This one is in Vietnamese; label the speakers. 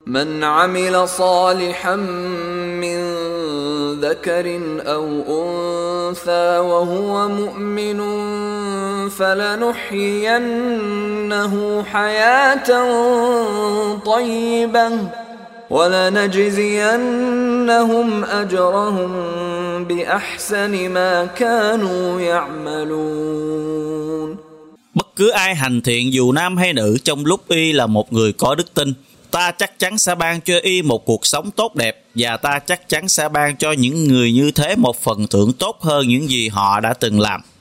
Speaker 1: من عمل صالحا من ذكر أو أنثى وهو مؤمن فلنحيينه حياة طيبة ولنجزينهم أجرهم بأحسن ما كانوا يعملون.
Speaker 2: Bất cứ ai hành thiện dù nam hay nữ trong lúc y là một người có đức tin, ta chắc chắn sẽ ban cho y một cuộc sống tốt đẹp, và ta chắc chắn sẽ ban cho những người như thế một phần thưởng tốt hơn những gì họ đã từng làm.